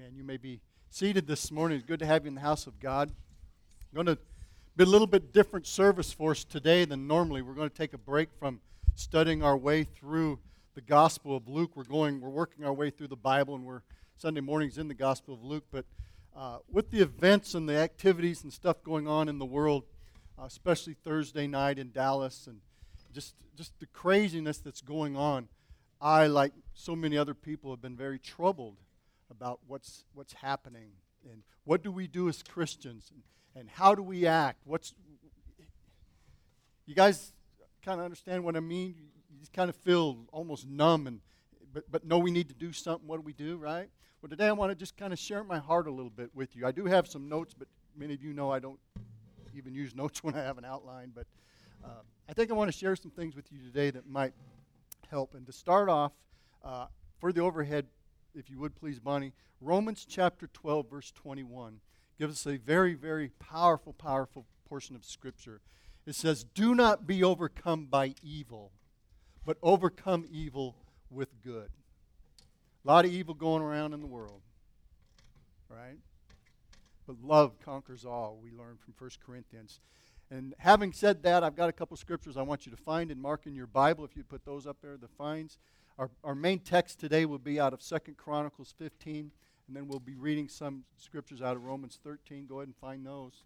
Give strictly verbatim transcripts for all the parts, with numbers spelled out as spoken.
Amen. You may be seated this morning. It's good to have you in the house of God. I'm going to be a little bit different service for us today than normally. We're going to take a break from studying our way through the Gospel of Luke. We're going, we're working our way through the Bible, and we're Sunday mornings in the Gospel of Luke. But uh, with the events and the activities and stuff going on in the world, uh, especially Thursday night in Dallas, and just just the craziness that's going on, I, like so many other people, have been very troubled about what's what's happening and what do we do as Christians and, and how do we act. What's you guys kind of understand what I mean? You just kind of feel almost numb and but but know we need to do something. What do we do, right? Well, today I want to just kind of share my heart a little bit with you. I do have some notes, but many of you know I don't even use notes when I have an outline. But uh, I think I want to share some things with you today that might help. And to start off, uh, for the overhead, if you would please, Bonnie, Romans chapter twelve, verse twenty-one, gives us a very, very powerful, powerful portion of Scripture. It says, "Do not be overcome by evil, but overcome evil with good." A lot of evil going around in the world, right? But love conquers all, we learn from First Corinthians. And having said that, I've got a couple scriptures I want you to find and mark in your Bible, if you'd put those up there, the finds. Our, our main text today will be out of Second Chronicles fifteen, and then we'll be reading some scriptures out of Romans thirteen. Go ahead and find those.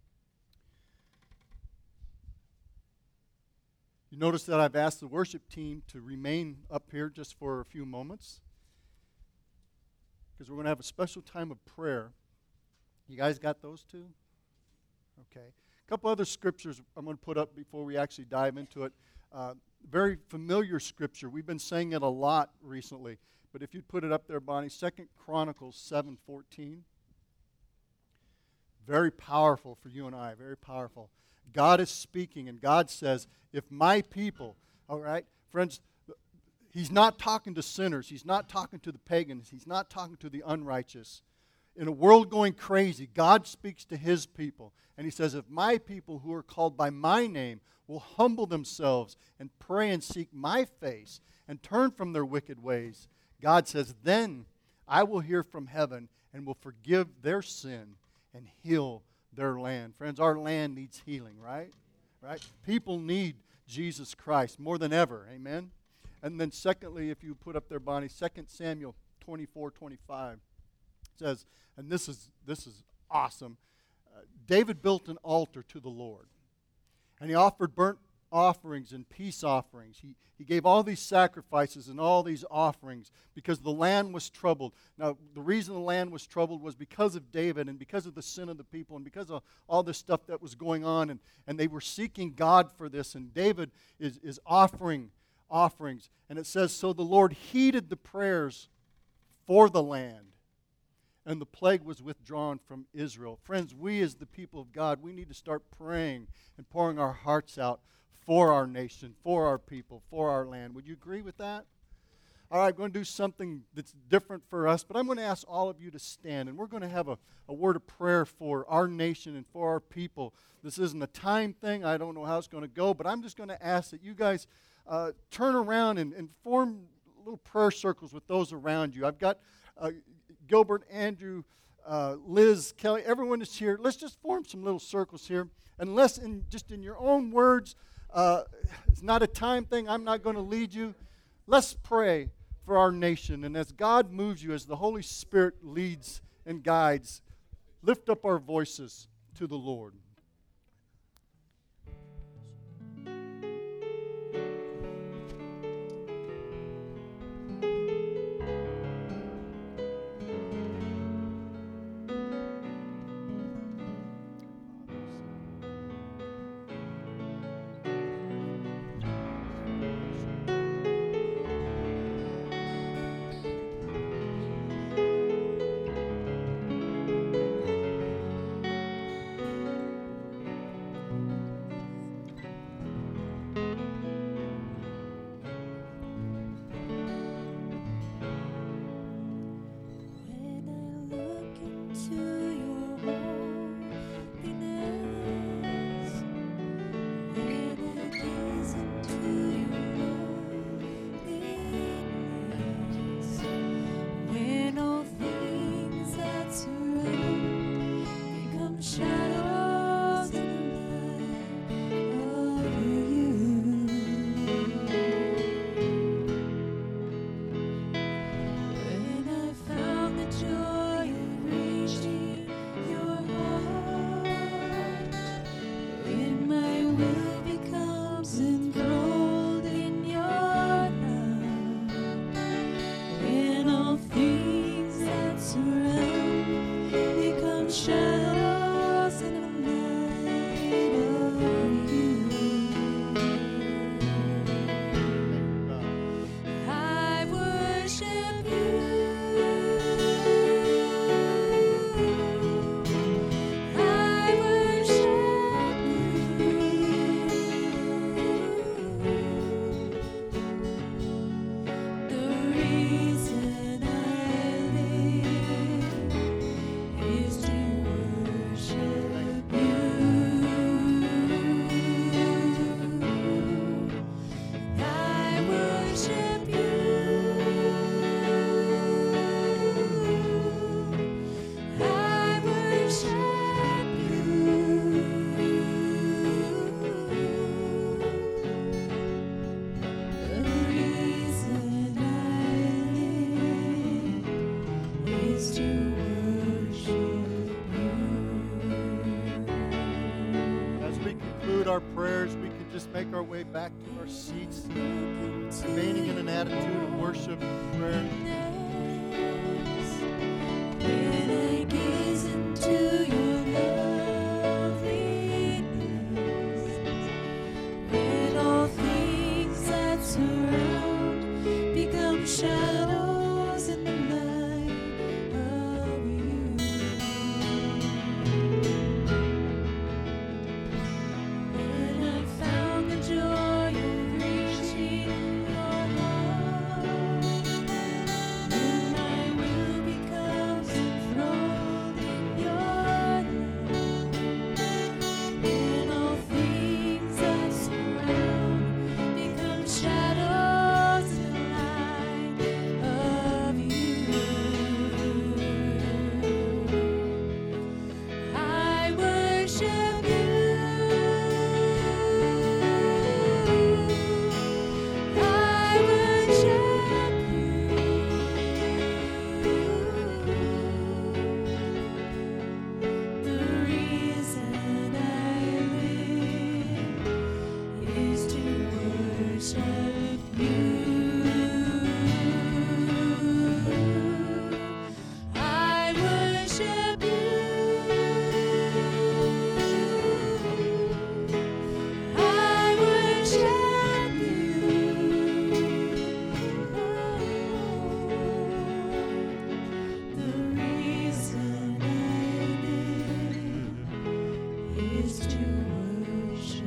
You notice that I've asked the worship team to remain up here just for a few moments, because we're going to have a special time of prayer. You guys got those two? Okay. A couple other scriptures I'm going to put up before we actually dive into it. Uh, very familiar scripture. We've been saying it a lot recently. But if you'd put it up there, Bonnie, Second Chronicles seven fourteen. Very powerful for you and I, very powerful. God is speaking, and God says, if my people, all right, friends, He's not talking to sinners. He's not talking to the pagans. He's not talking to the unrighteous. In a world going crazy, God speaks to His people. And He says, if my people who are called by my name will humble themselves and pray and seek my face and turn from their wicked ways, God says, then I will hear from heaven and will forgive their sin and heal their land. Friends, our land needs healing, right? Right? People need Jesus Christ more than ever. Amen? And then secondly, if you put up there, Bonnie, Second Samuel twenty-four twenty-five says, and this is this is awesome, uh, David built an altar to the Lord. And he offered burnt offerings and peace offerings. He, he gave all these sacrifices and all these offerings because the land was troubled. Now, the reason the land was troubled was because of David and because of the sin of the people and because of all this stuff that was going on. And, and they were seeking God for this. And David is, is offering offerings. And it says, so the Lord heeded the prayers for the land, and the plague was withdrawn from Israel. Friends, we as the people of God, we need to start praying and pouring our hearts out for our nation, for our people, for our land. Would you agree with that? All right, I'm going to do something that's different for us, but I'm going to ask all of you to stand, and we're going to have a, a word of prayer for our nation and for our people. This isn't a time thing. I don't know how it's going to go, but I'm just going to ask that you guys uh, turn around and, and form little prayer circles with those around you. I've got uh, Gilbert, Andrew, uh, Liz, Kelly, everyone is here. Let's just form some little circles here. Unless in just in your own words, uh, it's not a time thing. I'm not going to lead you. Let's pray for our nation. And as God moves you, as the Holy Spirit leads and guides, lift up our voices to the Lord. shadows in the light of you. I worship you. I worship you. The reason I live is to worship you. I worship you. I worship you. The reason I live is to worship you. As we conclude our prayers, we can just make our way back to our seats, remaining in an attitude of worship and prayer. When I gaze into your loveliness, when all things that surround become shadows in the light of you. When I found the joy of reaching your heart, when my will becomes enthroned in your love, when all things that surround become shadows in the light of you. I worship you. I worship you. The reason I live is to worship you. I worship you. I worship you. The reason I live is to worship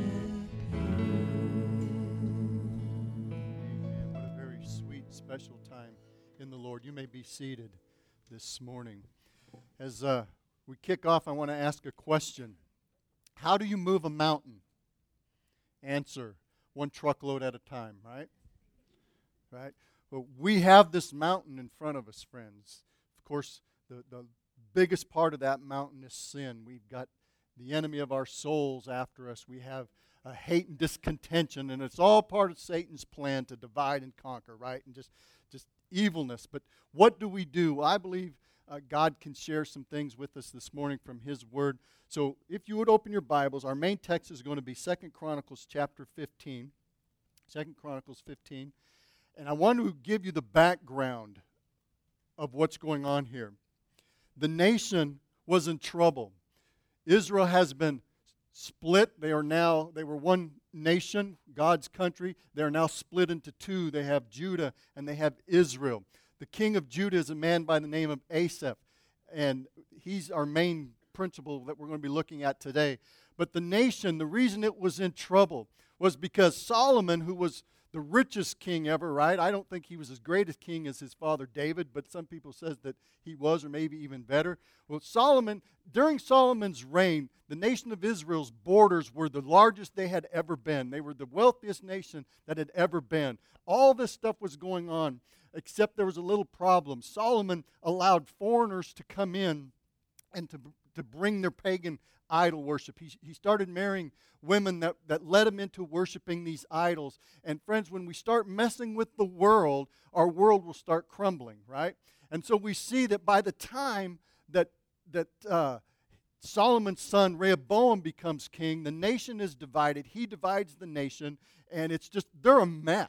Amen. What a very sweet, special time in the Lord. You may be seated this morning. As uh, we kick off, I want to ask a question. How do you move a mountain? Answer, one truckload at a time, right? Right? Well, we have this mountain in front of us, friends. Of course, the, the biggest part of that mountain is sin. We've got the enemy of our souls after us. We have a hate and discontention, and it's all part of Satan's plan to divide and conquer, right? And just, just evilness. But what do we do? I believe uh, God can share some things with us this morning from His Word. So if you would open your Bibles, our main text is going to be Second Chronicles chapter fifteen. Second Chronicles fifteen. And I want to give you the background of what's going on here. The nation was in trouble. Israel has been split. They are now, they were one nation, God's country. They are now split into two. They have Judah and they have Israel. The king of Judah is a man by the name of Asa, and he's our main principle that we're going to be looking at today. But the nation, the reason it was in trouble was because Solomon, who was the richest king ever, right? I don't think he was as great a king as his father David, but some people says that he was, or maybe even better. Well, Solomon, during Solomon's reign, the nation of Israel's borders were the largest they had ever been. They were the wealthiest nation that had ever been. All this stuff was going on, except there was a little problem. Solomon allowed foreigners to come in and to, to bring their pagan idol worship. He, he started marrying women that, that led him into worshiping these idols. And friends, when we start messing with the world, our world will start crumbling, right? And so we see that by the time that, that uh, Solomon's son Rehoboam becomes king, the nation is divided. He divides the nation, and it's just, they're a mess.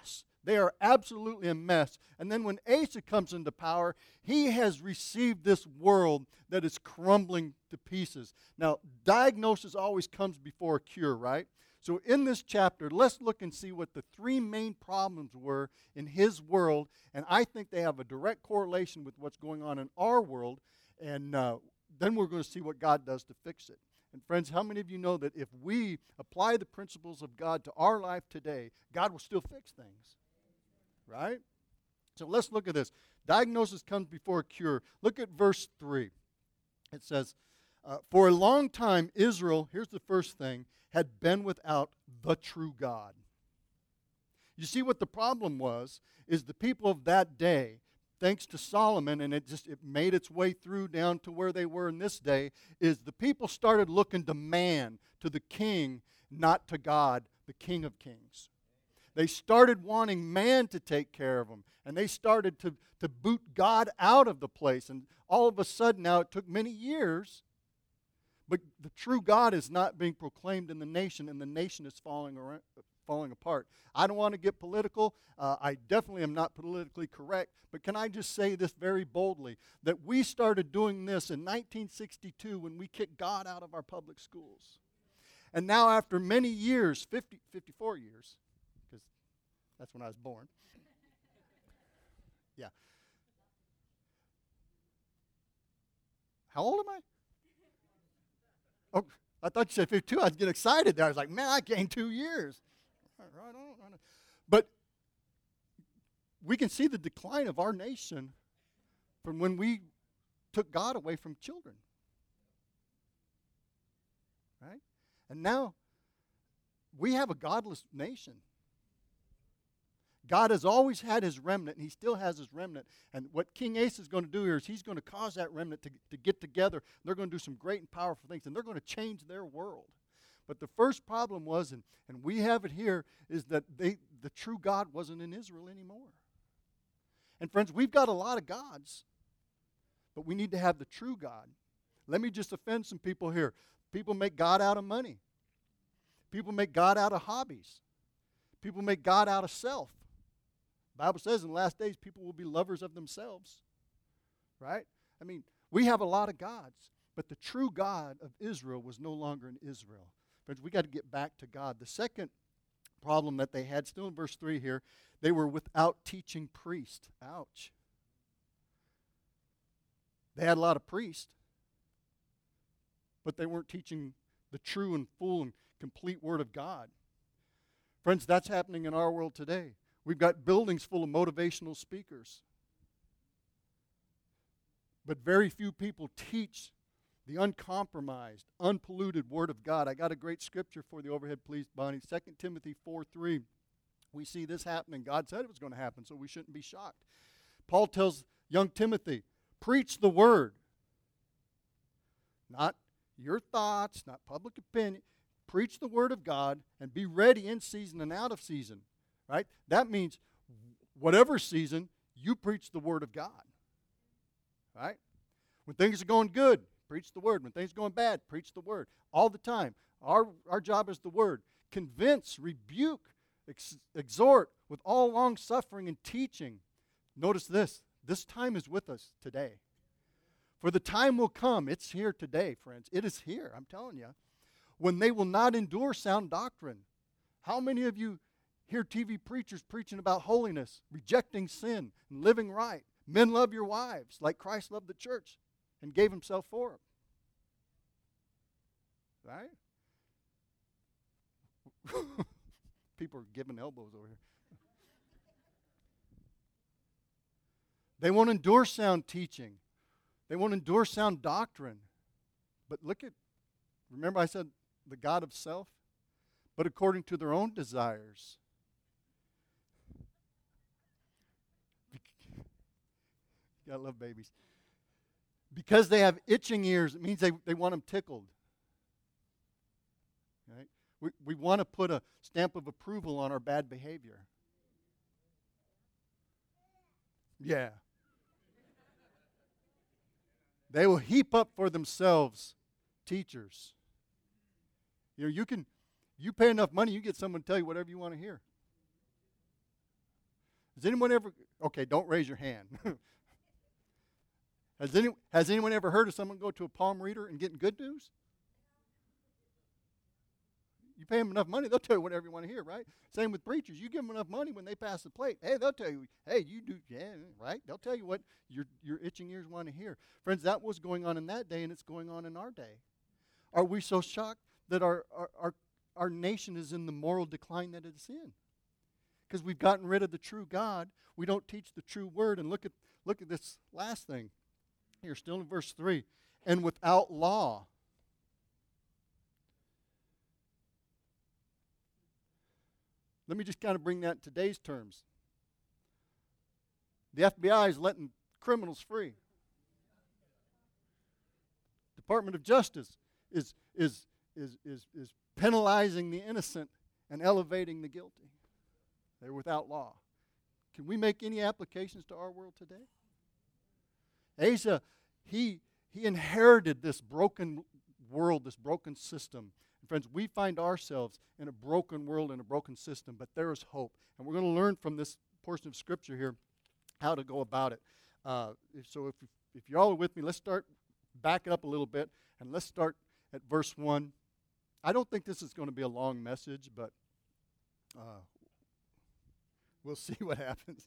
They are absolutely a mess. And then when Asa comes into power, he has received this world that is crumbling to pieces. Now, diagnosis always comes before a cure, right? So in this chapter, let's look and see what the three main problems were in his world, and I think they have a direct correlation with what's going on in our world, and uh, then we're going to see what God does to fix it. And friends, how many of you know that if we apply the principles of God to our life today, God will still fix things? Right? So let's look at this. Diagnosis comes before a cure. Look at verse three. It says, uh, for a long time, Israel, here's the first thing, had been without the true God. You see what the problem was, is the people of that day, thanks to Solomon, and it just it made its way through down to where they were in this day, is the people started looking to man, to the king, not to God, the King of Kings. They started wanting man to take care of them, and they started to, to boot God out of the place. And all of a sudden now, it took many years, but the true God is not being proclaimed in the nation, and the nation is falling around, falling apart. I don't want to get political. Uh, I definitely am not politically correct. But can I just say this very boldly, that we started doing this in nineteen sixty-two when we kicked God out of our public schools. And now after many years, fifty, fifty-four years, because that's when I was born. Yeah. How old am I? Oh, I thought you said fifty-two. I was getting excited there. I was like, man, I gained two years. Right on, right on. But we can see the decline of our nation from when we took God away from children. Right? And now we have a godless nation. God has always had his remnant, and he still has his remnant. And what King Asa is going to do here is he's going to cause that remnant to, to get together. They're going to do some great and powerful things, and they're going to change their world. But the first problem was, and, and we have it here, is that they, the true God wasn't in Israel anymore. And friends, we've got a lot of gods, but we need to have the true God. Let me just offend some people here. People make God out of money. People make God out of hobbies. People make God out of self. The Bible says in the last days people will be lovers of themselves. Right? I mean, we have a lot of gods, but the true God of Israel was no longer in Israel. Friends, we got to get back to God. The second problem that they had, still in verse three here, they were without teaching priests. Ouch. They had a lot of priests, but they weren't teaching the true and full and complete Word of God. Friends, that's happening in our world today. We've got buildings full of motivational speakers, but very few people teach the uncompromised, unpolluted Word of God. I got a great scripture for the overhead, please, Bonnie. Second Timothy four three. We see this happening. God said it was going to happen, so we shouldn't be shocked. Paul tells young Timothy, preach the Word. Not your thoughts, not public opinion. Preach the Word of God and be ready in season and out of season. Right? That means whatever season, you preach the Word of God. Right? When things are going good, preach the Word. When things are going bad, preach the Word. All the time. Our, our job is the Word. Convince, rebuke, ex- exhort with all long suffering and teaching. Notice this. This time is with us today. For the time will come. It's here today, friends. It is here, I'm telling you. When they will not endure sound doctrine. How many of you hear T V preachers preaching about holiness, rejecting sin, and living right? Men, love your wives like Christ loved the church and gave himself for them. Right? People are giving elbows over here. They won't endure sound teaching. They won't endure sound doctrine. But look at, remember I said the God of self? But according to their own desires. You gotta love babies. Because they have itching ears, it means they, they want them tickled. Right? We, we want to put a stamp of approval on our bad behavior. Yeah. They will heap up for themselves teachers. You know, you can, you pay enough money, you get someone to tell you whatever you want to hear. Has anyone ever, okay, don't raise your hand. has, any, has anyone ever heard of someone go to a palm reader and getting good news? You pay them enough money, they'll tell you whatever you want to hear, right? Same with preachers. You give them enough money when they pass the plate. Hey, they'll tell you, hey, you do, yeah, right? They'll tell you what your, your itching ears want to hear. Friends, that was going on in that day, and it's going on in our day. Are we so shocked that our, our, our, our nation is in the moral decline that it's in? Because we've gotten rid of the true God. We don't teach the true word. And look at, look at this last thing. Here, still in verse three. And without law. Let me just kind of bring that in today's terms. The F B I is letting criminals free. Department of Justice is, is, is, is, is penalizing the innocent and elevating the guilty. They're without law. Can we make any applications to our world today? Asa, he, he inherited this broken world, this broken system. Friends, we find ourselves in a broken world and a broken system, but there is hope. And we're going to learn from this portion of Scripture here how to go about it. Uh, if, so if, if you all are with me, let's start, back it up a little bit, and let's start at verse one. I don't think this is going to be a long message, but uh, we'll see what happens.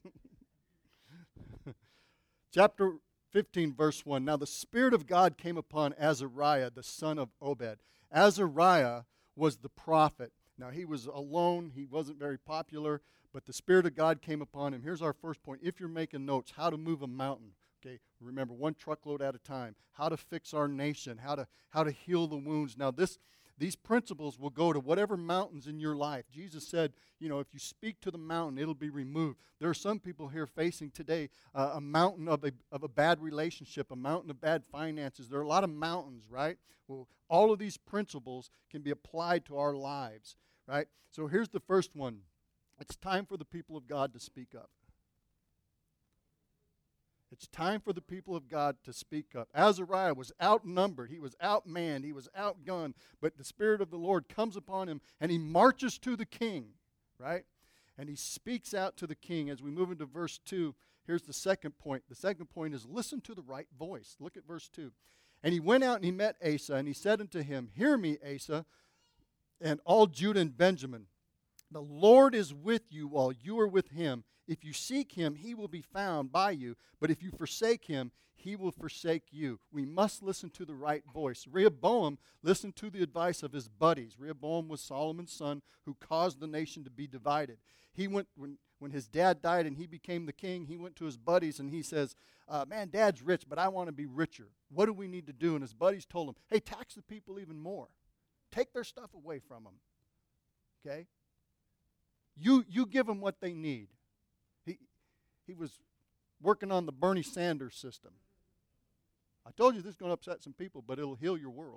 Chapter fifteen, verse one. Now the Spirit of God came upon Azariah, the son of Obed. Azariah was the prophet. Now, he was alone. He wasn't very popular, but the Spirit of God came upon him. Here's our first point. If you're making notes, how to move a mountain. Okay, remember, one truckload at a time. How to fix our nation. How to, how to heal the wounds. Now, this these principles will go to whatever mountains in your life. Jesus said, you know, if you speak to the mountain, it'll be removed. There are some people here facing today uh, a mountain of a, of a bad relationship, a mountain of bad finances. There are a lot of mountains, right? Well, all of these principles can be applied to our lives, right? So here's the first one. It's time for the people of God to speak up. It's time for the people of God to speak up. Azariah was outnumbered. He was outmanned. He was outgunned. But the Spirit of the Lord comes upon him, and he marches to the king, right? And he speaks out to the king. As we move into verse two, here's the second point. The second point is listen to the right voice. Look at verse two. And he went out and he met Asa, and he said unto him, Hear me, Asa, and all Judah and Benjamin. The Lord is with you while you are with him. If you seek him, he will be found by you. But if you forsake him, he will forsake you. We must listen to the right voice. Rehoboam listened to the advice of his buddies. Rehoboam was Solomon's son who caused the nation to be divided. He went, when, when his dad died and he became the king, he went to his buddies and he says, uh, man, Dad's rich, but I want to be richer. What do we need to do? And his buddies told him, hey, tax the people even more. Take their stuff away from them. Okay? You, you give them what they need. He, he was working on the Bernie Sanders system. I told you this is going to upset some people, but it'll heal your world.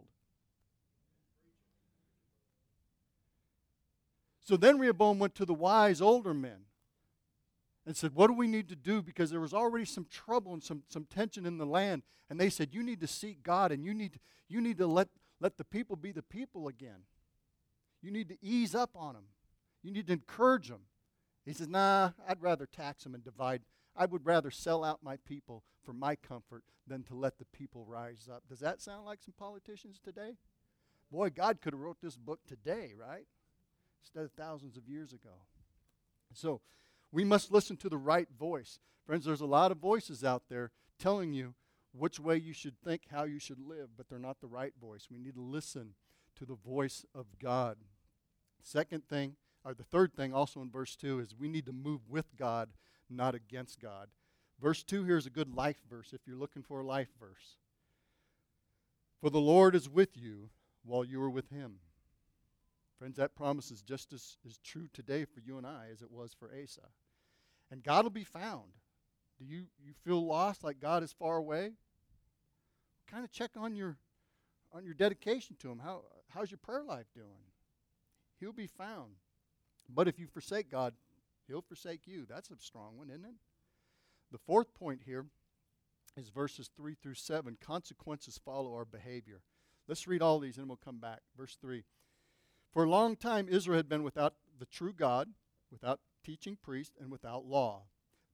So then Rehoboam went to the wise older men and said, what do we need to do? Because there was already some trouble and some, some tension in the land. And they said, you need to seek God, and you need to, you need to let, let the people be the people again. You need to ease up on them. You need to encourage them. He says, nah, I'd rather tax them and divide. I would rather sell out my people for my comfort than to let the people rise up. Does that sound like some politicians today? Boy, God could have wrote this book today, right? Instead of thousands of years ago. So we must listen to the right voice. Friends, there's a lot of voices out there telling you which way you should think, how you should live, but they're not the right voice. We need to listen to the voice of God. Second thing, or the third thing also in verse two is we need to move with God, not against God. Verse two here is a good life verse if you're looking for a life verse. For the Lord is with you while you are with him. Friends, that promise is just as, as true today for you and I as it was for Asa. And God will be found. Do you, you feel lost, like God is far away? Kind of check on your on your dedication to him. How how's your prayer life doing? He'll be found. But if you forsake God, he'll forsake you. That's a strong one, isn't it? The fourth point here is verses three through seven. Consequences follow our behavior. Let's read all these and we'll come back. Verse three. For a long time Israel had been without the true God, without teaching priest, and without law.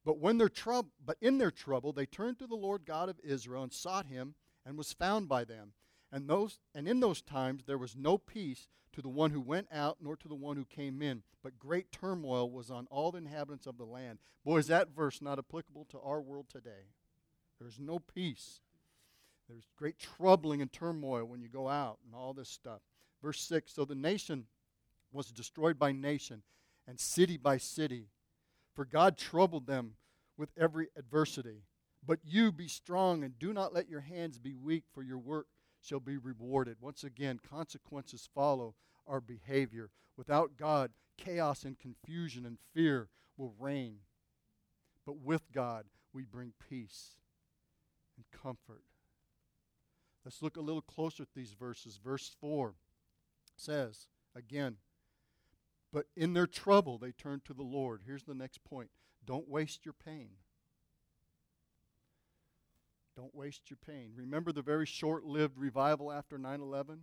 But when their troub- but in their trouble they turned to the Lord God of Israel and sought him, and was found by them. And those and in those times there was no peace to the one who went out, nor to the one who came in, but great turmoil was on all the inhabitants of the land. Boy, is that verse not applicable to our world today. There's no peace. There's great troubling and turmoil when you go out and all this stuff. Verse six, so the nation was destroyed by nation, and city by city. For God troubled them with every adversity. But you be strong, and do not let your hands be weak, for your work shall be rewarded. Once again, consequences follow our behavior. Without God, chaos and confusion and fear will reign. But with God, we bring peace and comfort. Let's look a little closer at these verses. Verse four says, again, but in their trouble they turned to the Lord. Here's the next point. Don't waste your pain. Don't waste your pain. Remember the very short-lived revival after nine eleven?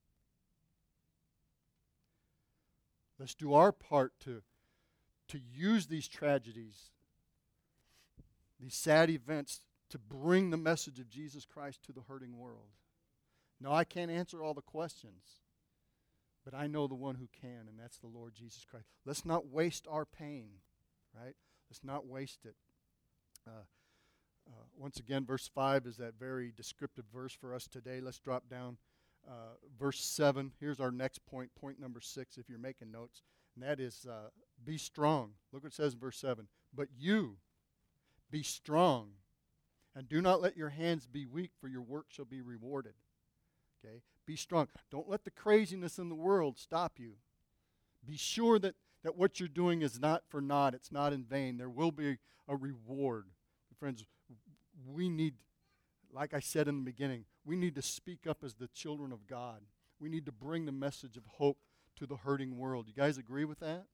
Let's do our part to, to use these tragedies, these sad events, to bring the message of Jesus Christ to the hurting world. No, I can't answer all the questions, but I know the one who can, and that's the Lord Jesus Christ. Let's not waste our pain, right? Let's not waste it. Uh, uh, once again, verse five is that very descriptive verse for us today. Let's drop down. Uh, verse seven, here's our next point, point number six, if you're making notes, and that is uh, be strong. Look what it says in verse seven. But you, be strong, and do not let your hands be weak, for your work shall be rewarded. Okay? Be strong. Don't let the craziness in the world stop you. Be sure that, that what you're doing is not for naught. It's not in vain. There will be a reward. Friends, we need, like I said in the beginning, we need to speak up as the children of God. We need to bring the message of hope to the hurting world. You guys agree with that?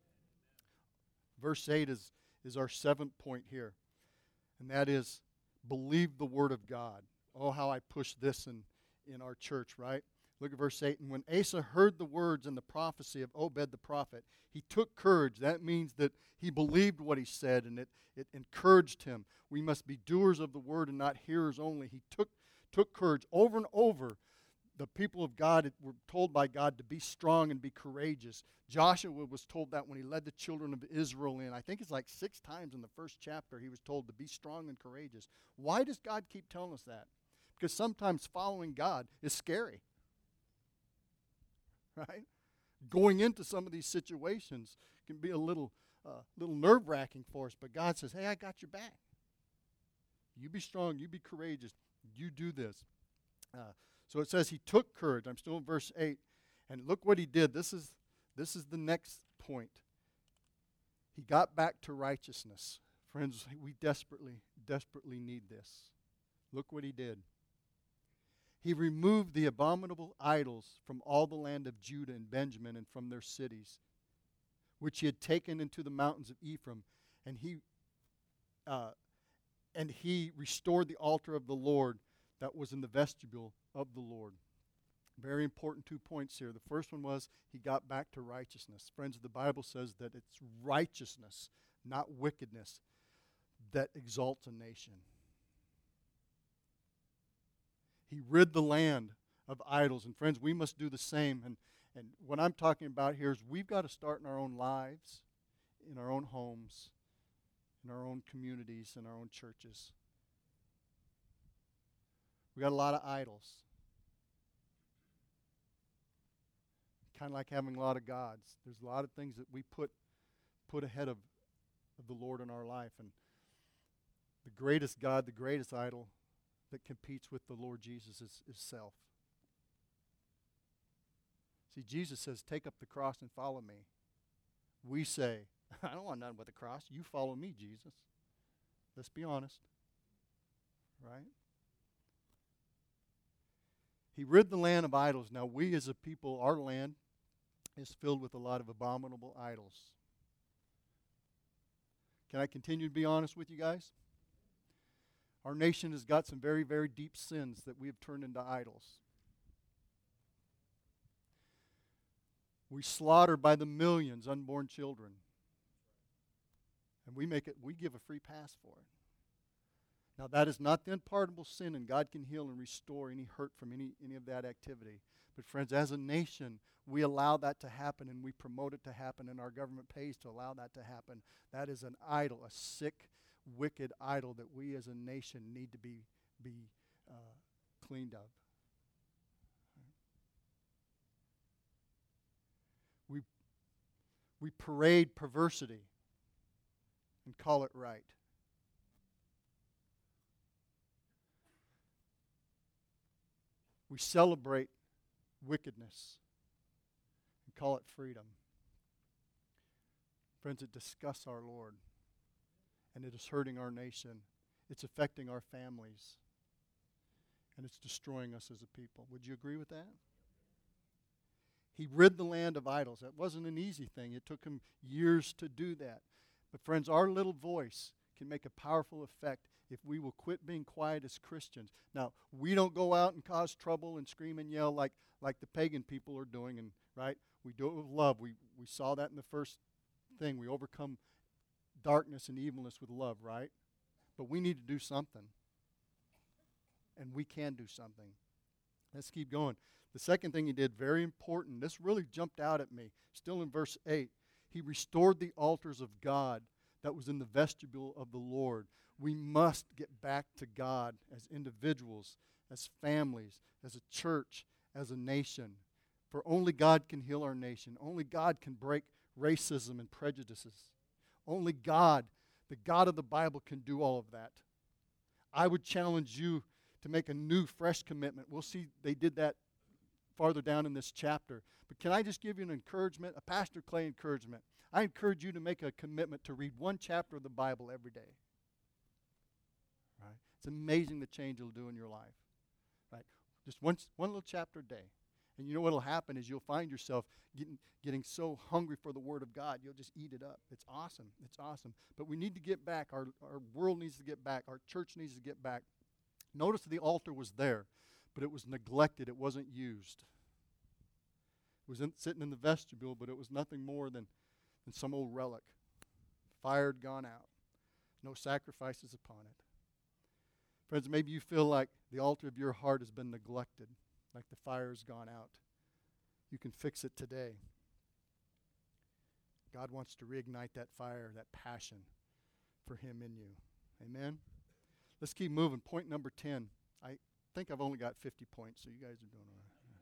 Verse eight is, is our seventh point here, and that is believe the word of God. Oh, how I push this in, in our church, right? Look at verse eight. And when Asa heard the words and the prophecy of Obed the prophet, he took courage. That means that he believed what he said, and it, it encouraged him. We must be doers of the word and not hearers only. He took, took courage. Over and over, the people of God were told by God to be strong and be courageous. Joshua was told that when he led the children of Israel in. I think it's like six times in the first chapter he was told to be strong and courageous. Why does God keep telling us that? Because sometimes following God is scary. Right? Going into some of these situations can be a little uh, little nerve-wracking for us, but God says, hey, I got your back. You be strong, you be courageous, you do this. Uh, so it says he took courage. I'm still in verse eight. And look what he did. This is, this is the next point. He got back to righteousness. Friends, we desperately, desperately need this. Look what he did. He removed the abominable idols from all the land of Judah and Benjamin and from their cities, which he had taken into the mountains of Ephraim, and he uh, and he restored the altar of the Lord that was in the vestibule of the Lord. Very important two points here. The first one was he got back to righteousness. Friends, the Bible says that it's righteousness, not wickedness, that exalts a nation. He rid the land of idols. And friends, we must do the same. And, and what I'm talking about here is we've got to start in our own lives, in our own homes, in our own communities, in our own churches. We got a lot of idols. Kind of like having a lot of gods. There's a lot of things that we put put ahead of, of the Lord in our life. And the greatest God, the greatest idol that competes with the Lord Jesus is, is self. See, Jesus says, take up the cross and follow me. We say, I don't want nothing but the cross. You follow me, Jesus. Let's be honest. Right? He rid the land of idols. Now, we as a people, our land is filled with a lot of abominable idols. Can I continue to be honest with you guys? Our nation has got some very, very deep sins that we have turned into idols. We slaughter by the millions unborn children. And we make it, we give a free pass for it. Now, that is not the unpardonable sin, and God can heal and restore any hurt from any, any of that activity. But friends, as a nation, we allow that to happen, and we promote it to happen, and our government pays to allow that to happen. That is an idol, a sick, wicked idol that we as a nation need to be, be uh, cleaned of. We, we parade perversity and call it right. We celebrate wickedness and call it freedom. Friends, it disgusts our Lord, and it is hurting our nation. It's affecting our families, and it's destroying us as a people. Would you agree with that? He rid the land of idols. That wasn't an easy thing. It took him years to do that. But friends, our little voice can make a powerful effect if we will quit being quiet as Christians. Now, we don't go out and cause trouble and scream and yell like, like the pagan people are doing, and right? We do it with love. We, we saw that in the first thing. We overcome darkness and evilness with love, right? But we need to do something. And we can do something. Let's keep going. The second thing he did, very important. This really jumped out at me. Still in verse eight. He restored the altars of God that was in the vestibule of the Lord. We must get back to God as individuals, as families, as a church, as a nation. For only God can heal our nation. Only God can break racism and prejudices. Only God, the God of the Bible, can do all of that. I would challenge you to make a new, fresh commitment. We'll see they did that farther down in this chapter. But can I just give you an encouragement, a Pastor Clay encouragement? I encourage you to make a commitment to read one chapter of the Bible every day. Right? It's amazing the change it'll do in your life. Right? Just one, one little chapter a day. And you know what will happen is you'll find yourself getting, getting so hungry for the Word of God, you'll just eat it up. It's awesome. It's awesome. But we need to get back. Our, our world needs to get back. Our church needs to get back. Notice the altar was there, but it was neglected. It wasn't used. It was in, sitting in the vestibule, but it was nothing more than, than some old relic. Fire had gone out. No sacrifices upon it. Friends, maybe you feel like the altar of your heart has been neglected, like the fire has gone out. You can fix it today. God wants to reignite that fire, that passion for Him in you. Amen? Let's keep moving. Point number ten. I think I've only got fifty points, so you guys are doing all right.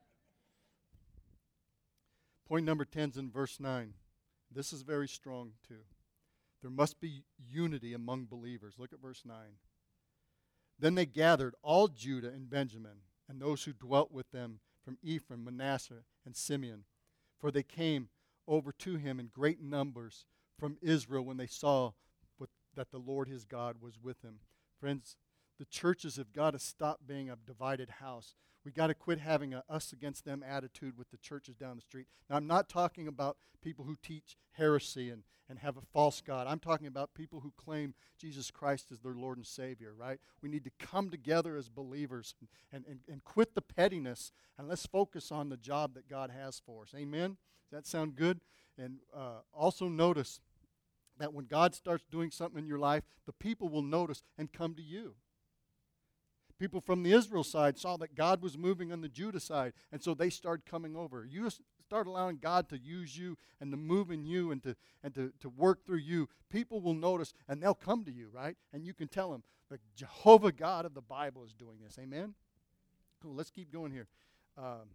Point number ten is in verse nine. This is very strong too. There must be unity among believers. Look at verse nine. Then they gathered all Judah and Benjamin, and those who dwelt with them from Ephraim, Manasseh, and Simeon. For they came over to him in great numbers from Israel when they saw what, that the Lord his God was with him. Friends, the churches have got to stop being a divided house. We got to quit having a us against them attitude with the churches down the street. Now, I'm not talking about people who teach heresy and, and have a false God. I'm talking about people who claim Jesus Christ as their Lord and Savior, right? We need to come together as believers and, and, and quit the pettiness, and let's focus on the job that God has for us. Amen? Does that sound good? And uh, also notice that when God starts doing something in your life, the people will notice and come to you. People from the Israel side saw that God was moving on the Judah side, and so they started coming over. You start allowing God to use you and to move in you and to and to, to work through you. People will notice, and they'll come to you, right? And you can tell them, the Jehovah God of the Bible is doing this. Amen? Cool, let's keep going here. Um,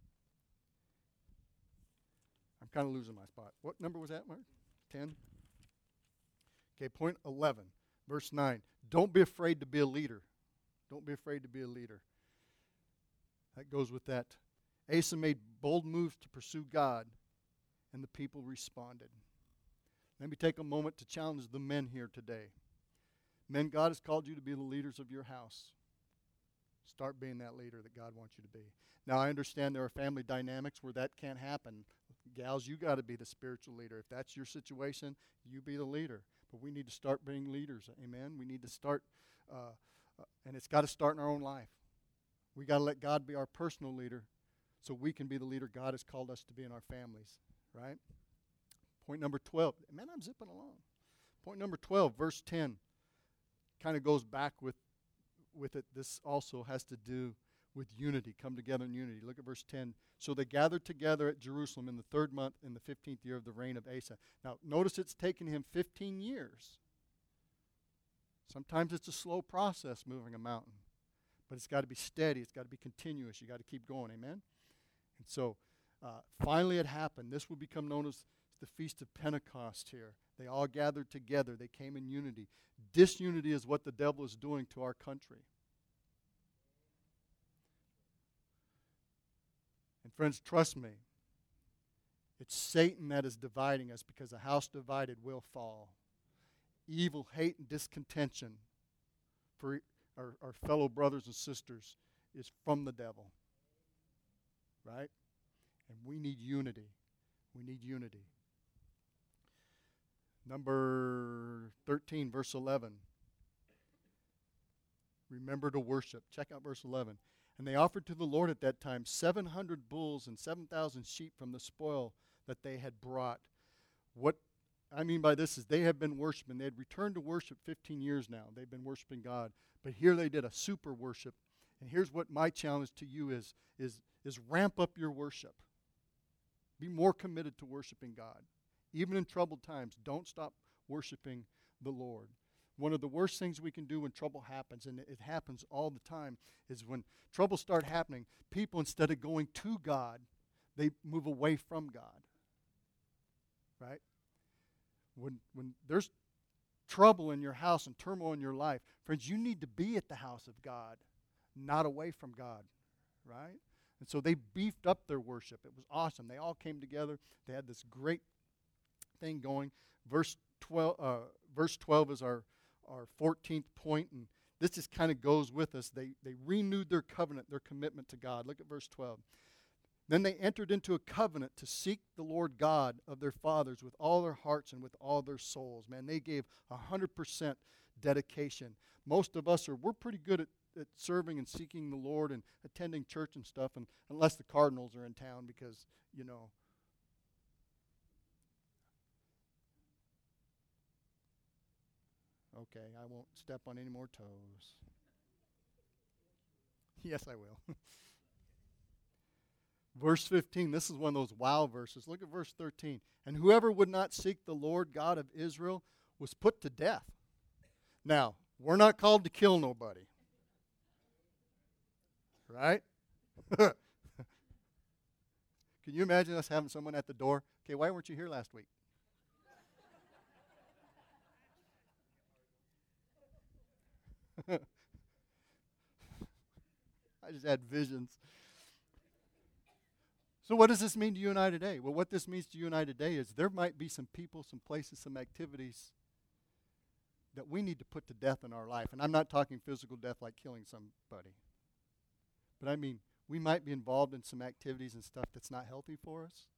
I'm kind of losing my spot. What number was that, Mark? ten? Okay, point eleven, verse nine. Don't be afraid to be a leader. Don't be afraid to be a leader. That goes with that. Asa made bold moves to pursue God, and the people responded. Let me take a moment to challenge the men here today. Men, God has called you to be the leaders of your house. Start being that leader that God wants you to be. Now, I understand there are family dynamics where that can't happen. Gals, you got to be the spiritual leader. If that's your situation, you be the leader. But we need to start being leaders. Amen? We need to start... Uh, Uh, and it's got to start in our own life. We got to let God be our personal leader so we can be the leader God has called us to be in our families, right? Point number twelve. Man, I'm zipping along. Point number twelve, verse ten, kind of goes back with, with it. This also has to do with unity, come together in unity. Look at verse ten. So they gathered together at Jerusalem in the third month in the fifteenth year of the reign of Asa. Now, notice it's taken him fifteen years. Sometimes it's a slow process moving a mountain, but it's got to be steady. It's got to be continuous. You got to keep going, amen? And so uh, finally it happened. This will become known as the Feast of Pentecost here. They all gathered together. They came in unity. Disunity is what the devil is doing to our country. And friends, trust me, it's Satan that is dividing us, because a house divided will fall. Evil, hate, and discontention for our, our fellow brothers and sisters is from the devil. Right? And we need unity. We need unity. Number thirteen, verse eleven. Remember to worship. Check out verse eleven. And they offered to the Lord at that time seven hundred bulls and seven thousand sheep from the spoil that they had brought. What I mean by this is they have been worshiping. They had returned to worship fifteen years now. They've been worshiping God. But here they did a super worship. And here's what my challenge to you is, is, is ramp up your worship. Be more committed to worshiping God. Even in troubled times, don't stop worshiping the Lord. One of the worst things we can do when trouble happens, and it happens all the time, is when trouble start happening, people, instead of going to God, they move away from God. Right? When when there's trouble in your house and turmoil in your life, friends, you need to be at the house of God, not away from God. Right? And so they beefed up their worship. It was awesome. They all came together. They had this great thing going. Verse twelve, uh, verse twelve is our, our fourteenth point, and this just kind of goes with us. They, they renewed their covenant, their commitment to God. Look at verse twelve. Then they entered into a covenant to seek the Lord God of their fathers with all their hearts and with all their souls. Man, they gave one hundred percent dedication. Most of us are, we're pretty good at, at serving and seeking the Lord and attending church and stuff, and unless the Cardinals are in town, because, you know, okay, I won't step on any more toes. Yes, I will. Verse fifteen, this is one of those wow verses. Look at verse thirteen. And whoever would not seek the Lord God of Israel was put to death. Now, we're not called to kill nobody. Right? Can you imagine us having someone at the door? Okay, why weren't you here last week? I just had visions. So what does this mean to you and I today? Well, what this means to you and I today is there might be some people, some places, some activities that we need to put to death in our life. And I'm not talking physical death like killing somebody. But I mean, we might be involved in some activities and stuff that's not healthy for us.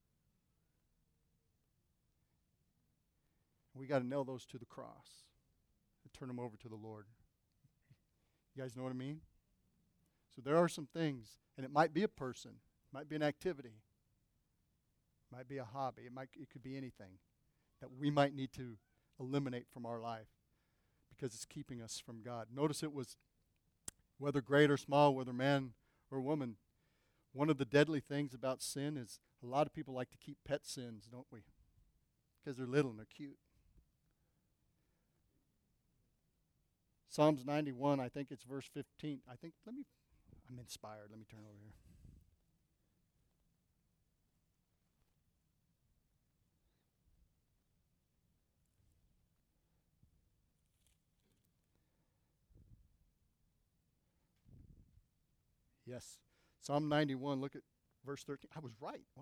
We got to nail those to the cross and turn them over to the Lord. You guys know what I mean? So there are some things, and it might be a person, it might be an activity, it might be a hobby, it might it could be anything that we might need to eliminate from our life because it's keeping us from God. Notice it was whether great or small, whether man or woman. One of the deadly things about sin is a lot of people like to keep pet sins, don't we? Because they're little and they're cute. Psalms ninety-one, I think it's verse fifteen. I think, let me, I'm inspired. Let me turn over here. Yes. Psalm ninety-one, look at verse thirteen. I was right. Wow.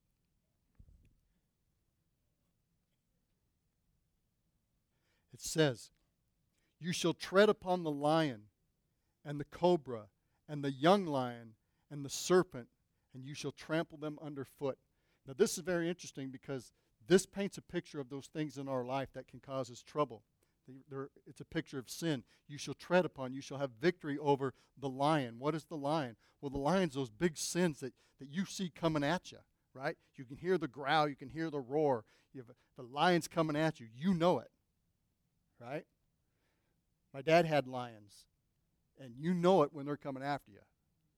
It says, you shall tread upon the lion and the cobra and the young lion and the serpent, and you shall trample them underfoot. Now, this is very interesting because this paints a picture of those things in our life that can cause us trouble. They're, it's a picture of sin. You shall tread upon, you shall have victory over the lion. What is the lion? Well, the lion's those big sins that, that you see coming at you, right? You can hear the growl, you can hear the roar. You have a, the lion's coming at you. You know it. right? My dad had lions, and you know it when they're coming after you,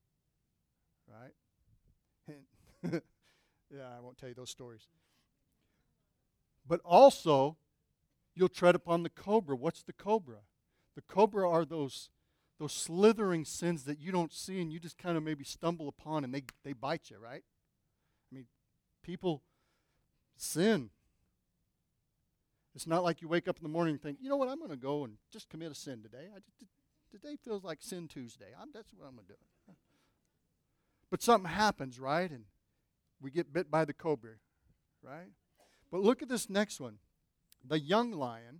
right? And yeah, I won't tell you those stories. But also, you'll tread upon the cobra. What's the cobra? The cobra are those those slithering sins that you don't see and you just kind of maybe stumble upon and they, they bite you, right? I mean, people sin. It's not like you wake up in the morning and think, you know what, I'm going to go and just commit a sin today. I just, today feels like Sin Tuesday. I'm, that's what I'm going to do. But something happens, right? And we get bit by the cobra, right? But look at this next one. The young lion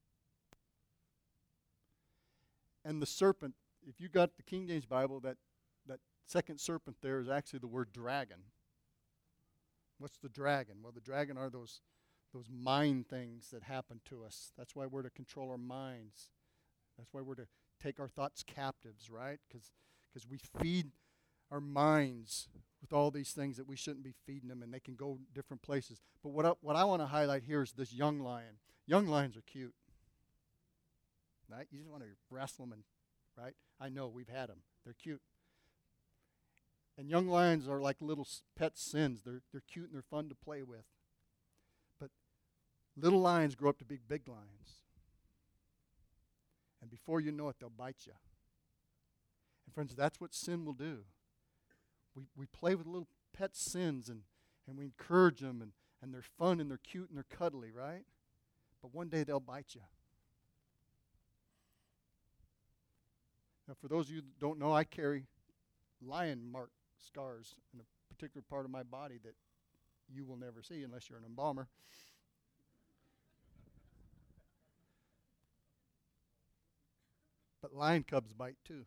and the serpent. If you got the King James Bible, that, that second serpent there is actually the word dragon. What's the dragon? Well, the dragon are those, those mind things that happen to us. That's why we're to control our minds. That's why we're to take our thoughts captives, right? Because because we feed our minds with all these things that we shouldn't be feeding them, and they can go different places. But what I, what I want to highlight here is this young lion. Young lions are cute, right? You just want to wrestle them, and right? I know, we've had them. They're cute. And young lions are like little pet sins. They're, they're cute and they're fun to play with. But little lions grow up to be big lions. And before you know it, they'll bite you. And friends, that's what sin will do. We we play with little pet sins and, and we encourage them, and, and they're fun and they're cute and they're cuddly, right? But one day they'll bite you. Now, for those of you that don't know, I carry lion mark scars in a particular part of my body that you will never see unless you're an embalmer. But lion cubs bite too.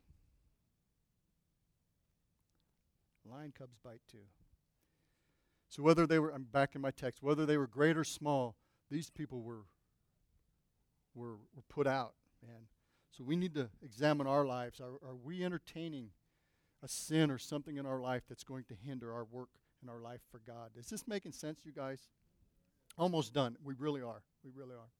Lion cubs bite too. So whether they were, I'm back in my text, whether they were great or small, these people were were, were put out, man. So we need to examine our lives. Are, are we entertaining a sin or something in our life that's going to hinder our work and our life for God? Is this making sense, you guys? Almost done. We really are. We really are.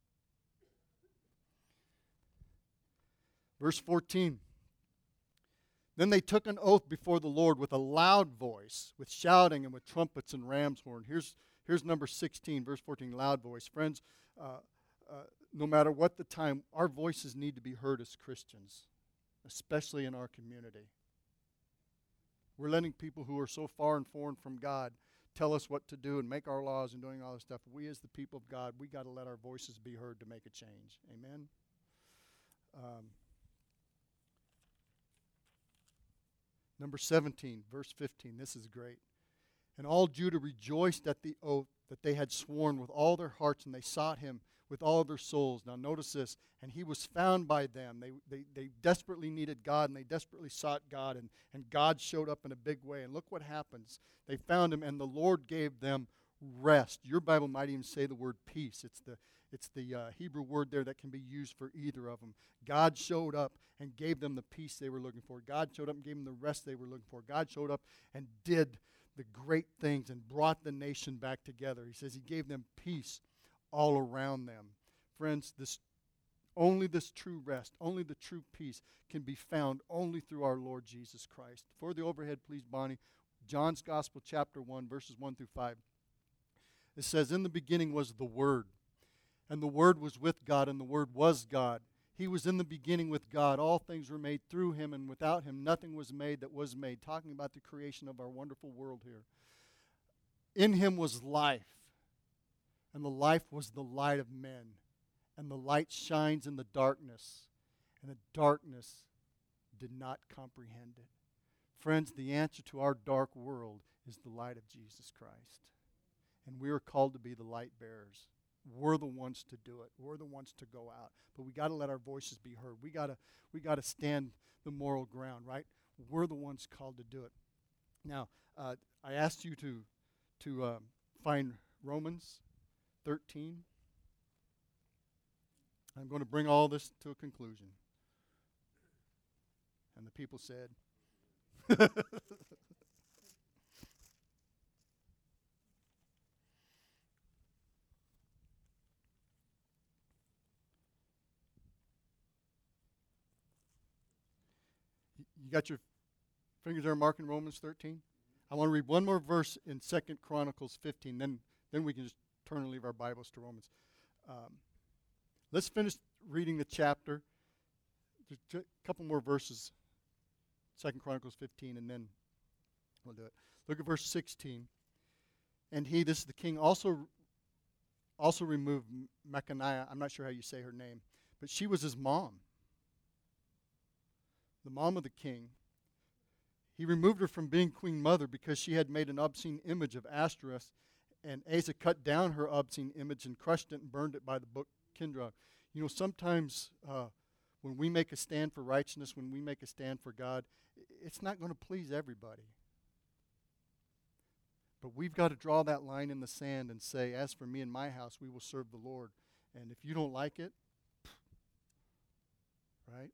Verse fourteen. Then they took an oath before the Lord with a loud voice, with shouting and with trumpets and ram's horn. Here's, here's number sixteen, verse fourteen, loud voice. Friends, uh, uh, no matter what the time, our voices need to be heard as Christians, especially in our community. We're letting people who are so far and foreign from God tell us what to do and make our laws and doing all this stuff. We as the people of God, we got to let our voices be heard to make a change. Amen? Um, Number seventeen, verse fifteen, this is great. And all Judah rejoiced at the oath that they had sworn with all their hearts, and they sought him with all their souls. Now notice this, and he was found by them. They, they, they desperately needed God, and they desperately sought God, and, and God showed up in a big way. And look what happens. They found him, and the Lord gave them rest. Your Bible might even say the word peace. It's the It's the uh, Hebrew word there that can be used for either of them. God showed up and gave them the peace they were looking for. God showed up and gave them the rest they were looking for. God showed up and did the great things and brought the nation back together. He says he gave them peace all around them. Friends, this only this true rest, only the true peace can be found only through our Lord Jesus Christ. For the overhead, please, Bonnie, John's Gospel, chapter one, verses one through five. It says, in the beginning was the Word, and the Word was with God, and the Word was God. He was in the beginning with God. All things were made through him, and without him nothing was made that was made. Talking about the creation of our wonderful world here. In him was life, and the life was the light of men. And the light shines in the darkness, and the darkness did not comprehend it. Friends, the answer to our dark world is the light of Jesus Christ. And we are called to be the light bearers. We're the ones to do it. We're the ones to go out. But we got to let our voices be heard. We got to we got to stand the moral ground, right? We're the ones called to do it. Now, uh, I asked you to to um, find Romans thirteen. I'm going to bring all this to a conclusion. And the people said, You got your fingers there marking Romans thirteen? I want to read one more verse in Second Chronicles fifteen. Then, then we can just turn and leave our Bibles to Romans. Um, let's finish reading the chapter. There's a couple more verses. Second Chronicles fifteen, and then we'll do it. Look at verse sixteen. And he, this is the king, also also removed Mechaniah. I'm not sure how you say her name, but she was his mom, the mom of the king. He removed her from being queen mother because she had made an obscene image of Ashtoreth, and Asa cut down her obscene image and crushed it and burned it by the brook Kidron. You know, sometimes uh, when we make a stand for righteousness, when we make a stand for God, it's not going to please everybody. But we've got to draw that line in the sand and say, as for me and my house, we will serve the Lord. And if you don't like it, right?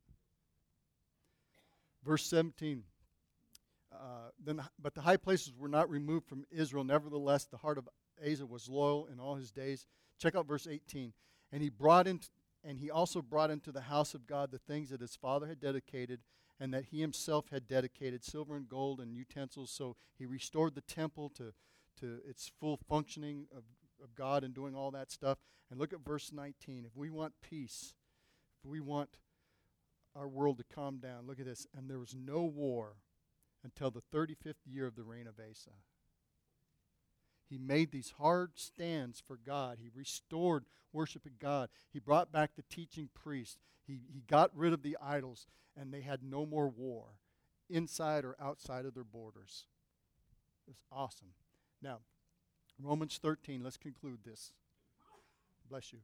Verse seventeen. Uh, then, but the high places were not removed from Israel. Nevertheless, the heart of Asa was loyal in all his days. Check out verse eighteen. And he brought in, and he also brought into the house of God the things that his father had dedicated, and that he himself had dedicated, silver and gold and utensils. So he restored the temple to, to its full functioning of, of God and doing all that stuff. And look at verse nineteen. If we want peace, if we want our world to calm down, look at this. And there was no war until the thirty-fifth year of the reign of Asa. He made these hard stands for God. He restored worship of God. He brought back the teaching priests. He, he got rid of the idols, and they had no more war inside or outside of their borders. It was awesome. Now, Romans thirteen, let's conclude this. Bless you.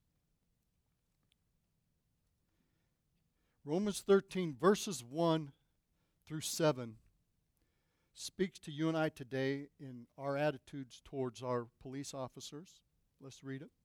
Romans thirteen, verses one through seven speaks to you and I today in our attitudes towards our police officers. Let's read it.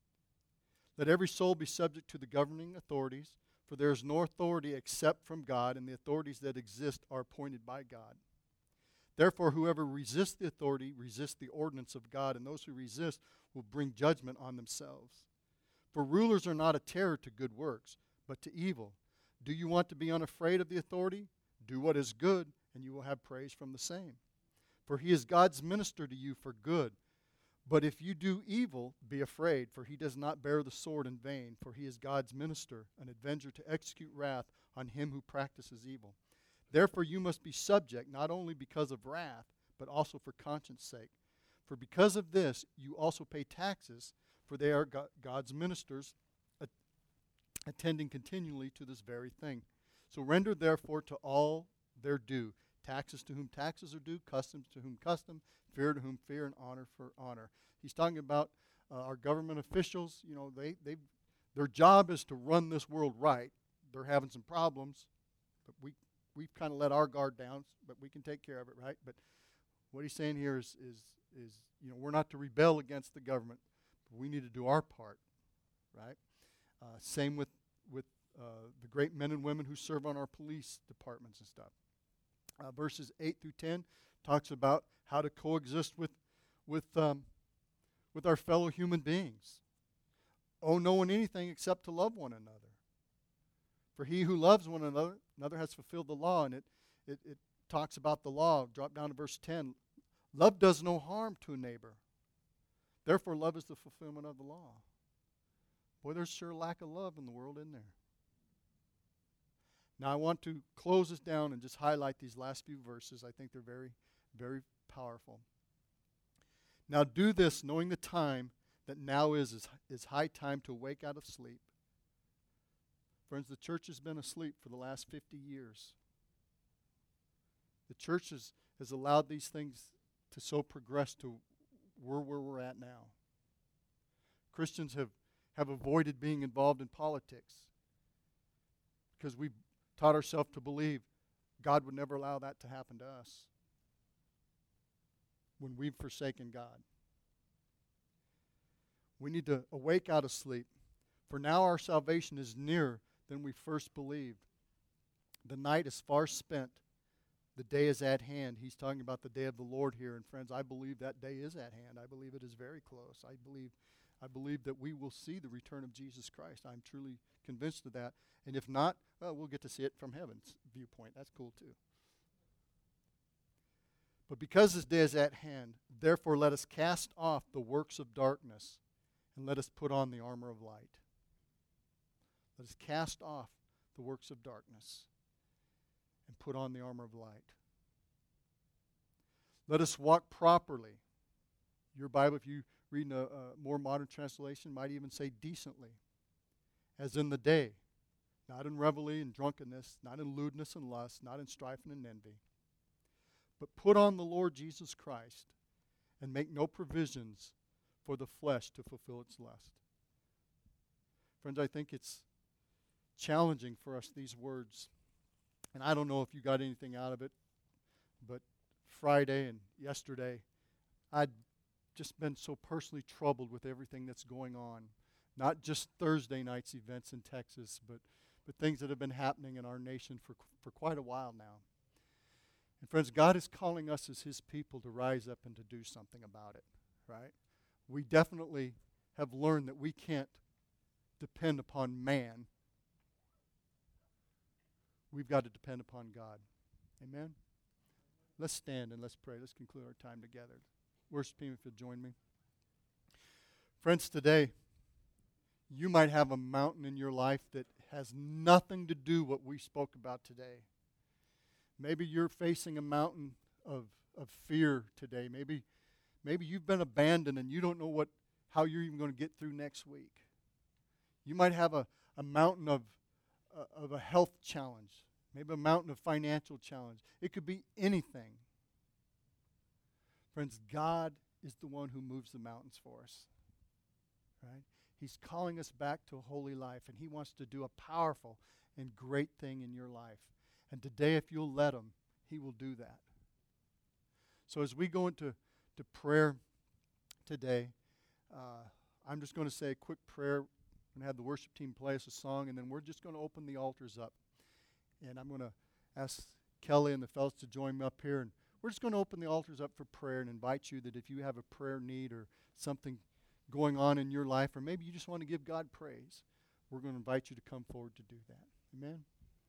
Let every soul be subject to the governing authorities, for there is no authority except from God, and the authorities that exist are appointed by God. Therefore, whoever resists the authority resists the ordinance of God, and those who resist will bring judgment on themselves. For rulers are not a terror to good works, but to evil. Do you want to be unafraid of the authority? Do what is good, and you will have praise from the same. For he is God's minister to you for good. But if you do evil, be afraid, for he does not bear the sword in vain, for he is God's minister, an avenger to execute wrath on him who practices evil. Therefore you must be subject, not only because of wrath, but also for conscience sake. For because of this you also pay taxes, for they are God, God's ministers, at, attending continually to this very thing. So render therefore to all their due, taxes to whom taxes are due, customs to whom custom, fear to whom fear, and honor for honor. He's talking about uh, our government officials. You know, they they their job is to run this world right. They're having some problems, but we we've kind of let our guard down, but we can take care of it, right? But what he's saying here is is is you know, we're not to rebel against the government, but we need to do our part, right? Uh, same with with uh, the great men and women who serve on our police departments and stuff. Uh, verses eight through ten talks about how to coexist with with um, with our fellow human beings. Owe no one anything except to love one another. For he who loves one another, another has fulfilled the law. And it, it, it talks about the law. Drop down to verse ten. Love does no harm to a neighbor. Therefore, love is the fulfillment of the law. Boy, there's sure a lack of love in the world, isn't there? Now, I want to close this down and just highlight these last few verses. I think they're very, very powerful. Now, do this knowing the time that now is, is, is high time to wake out of sleep. Friends, the church has been asleep for the last fifty years. The church has, has allowed these things to so progress to where, where we're at now. Christians have, have avoided being involved in politics because we've taught ourselves to believe God would never allow that to happen to us when we've forsaken God. We need to awake out of sleep, for now our salvation is nearer than we first believed. The night is far spent. The day is at hand. He's talking about the day of the Lord here. And friends, I believe that day is at hand. I believe it is very close. I believe, I believe that we will see the return of Jesus Christ. I'm truly convinced of that. And if not, well, we'll get to see it from heaven's viewpoint. That's cool too. But because this day is at hand, therefore let us cast off the works of darkness and let us put on the armor of light. Let us cast off the works of darkness and put on the armor of light. Let us walk properly. Your Bible, if you read a, a more modern translation, might even say decently, as in the day, not in revelry and drunkenness, not in lewdness and lust, not in strife and in envy. But put on the Lord Jesus Christ and make no provisions for the flesh to fulfill its lust. Friends, I think it's challenging for us, these words. And I don't know if you got anything out of it, but Friday and yesterday, I'd just been so personally troubled with everything that's going on. Not just Thursday night's events in Texas, but, but things that have been happening in our nation for, for quite a while now. And friends, God is calling us as His people to rise up and to do something about it, right? We definitely have learned that we can't depend upon man. We've got to depend upon God. Amen? Let's stand and let's pray. Let's conclude our time together. Worship team, if you'll join me. Friends, today, you might have a mountain in your life that has nothing to do what we spoke about today. Maybe you're facing a mountain of, of fear today. Maybe, maybe you've been abandoned and you don't know what how you're even going to get through next week. You might have a, a mountain of, uh, of a health challenge. Maybe a mountain of financial challenge. It could be anything. Friends, God is the one who moves the mountains for us. Right? He's calling us back to a holy life, and He wants to do a powerful and great thing in your life. And today, if you'll let Him, He will do that. So as we go into to prayer today, uh, I'm just going to say a quick prayer. I'm going to have the worship team play us a song, and then we're just going to open the altars up. And I'm going to ask Kelly and the fellows to join me up here. And we're just going to open the altars up for prayer and invite you that if you have a prayer need or something going on in your life, or maybe you just want to give God praise, we're going to invite you to come forward to do that. Amen?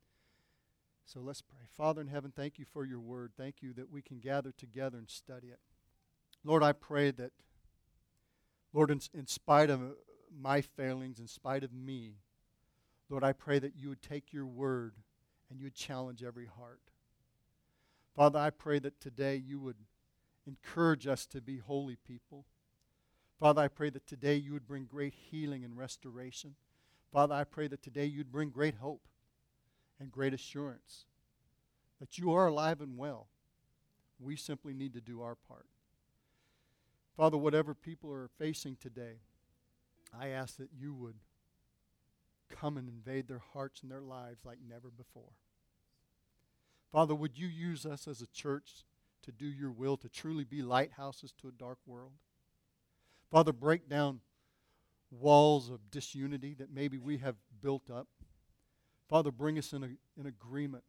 So let's pray. Father in heaven, thank you for your word. Thank you that we can gather together and study it. Lord, I pray that, Lord, in, in spite of my failings, in spite of me, Lord, I pray that you would take your word and you would challenge every heart. Father, I pray that today you would encourage us to be holy people. Father, I pray that today you would bring great healing and restoration. Father, I pray that today you'd bring great hope and great assurance that you are alive and well. We simply need to do our part. Father, whatever people are facing today, I ask that you would come and invade their hearts and their lives like never before. Father, would you use us as a church to do your will, to truly be lighthouses to a dark world? Father, break down walls of disunity that maybe we have built up. Father, bring us in, a, in agreement.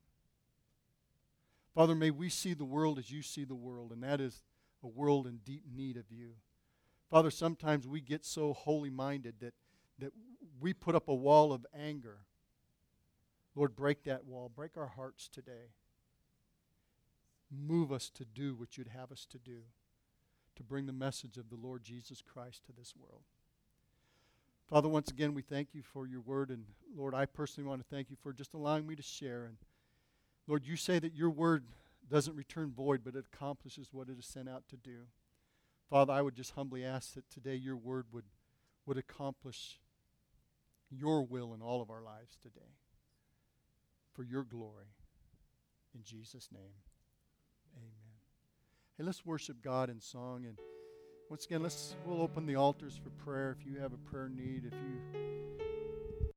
Father, may we see the world as you see the world, and that is a world in deep need of you. Father, sometimes we get so holy-minded that, that we put up a wall of anger. Lord, break that wall. Break our hearts today. Move us to do what you'd have us to do, to bring the message of the Lord Jesus Christ to this world. Father, once again, we thank you for your word. And Lord, I personally want to thank you for just allowing me to share. And Lord, you say that your word doesn't return void, but it accomplishes what it is sent out to do. Father, I would just humbly ask that today your word would, would accomplish your will in all of our lives today for your glory. In Jesus' name, amen. Hey, let's worship God in song. And once again, let's we'll open the altars for prayer. If you have a prayer need, if you